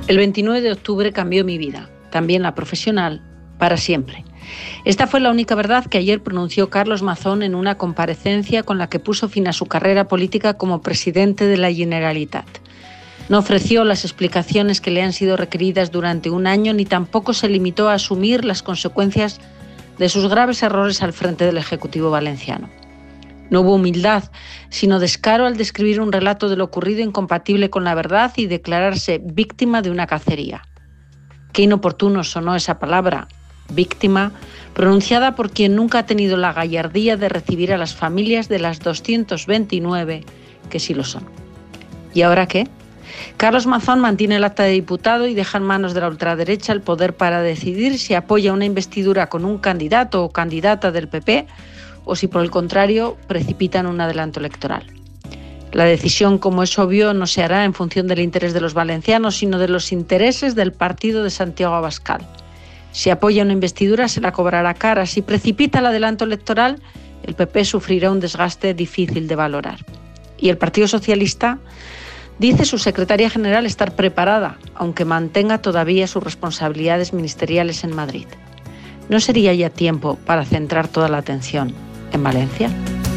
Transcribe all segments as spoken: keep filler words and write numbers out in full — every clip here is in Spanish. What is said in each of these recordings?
El veintinueve de octubre cambió mi vida, también la profesional, para siempre. Esta fue la única verdad que ayer pronunció Carlos Mazón en una comparecencia con la que puso fin a su carrera política como presidente de la Generalitat. No ofreció las explicaciones que le han sido requeridas durante un año, ni tampoco se limitó a asumir las consecuencias de sus graves errores al frente del Ejecutivo valenciano. No hubo humildad, sino descaro al describir un relato de lo ocurrido incompatible con la verdad y declararse víctima de una cacería. Qué inoportuno sonó esa palabra, víctima, pronunciada por quien nunca ha tenido la gallardía de recibir a las familias de las doscientos veintinueve que sí lo son. ¿Y ahora qué? Carlos Mazón mantiene el acta de diputado y deja en manos de la ultraderecha el poder para decidir si apoya una investidura con un candidato o candidata del P P o si por el contrario precipitan un adelanto electoral. La decisión, como es obvio, no se hará en función del interés de los valencianos, sino de los intereses del partido de Santiago Abascal. Si apoya una investidura, se la cobrará cara. Si precipita el adelanto electoral, el P P sufrirá un desgaste difícil de valorar. Y el Partido Socialista dice su secretaria general estar preparada, aunque mantenga todavía sus responsabilidades ministeriales en Madrid. ¿No sería ya tiempo para centrar toda la atención en Valencia?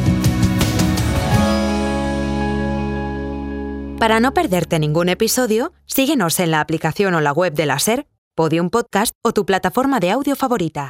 Para no perderte ningún episodio, síguenos en la aplicación o la web de la SER, Podium Podcast o tu plataforma de audio favorita.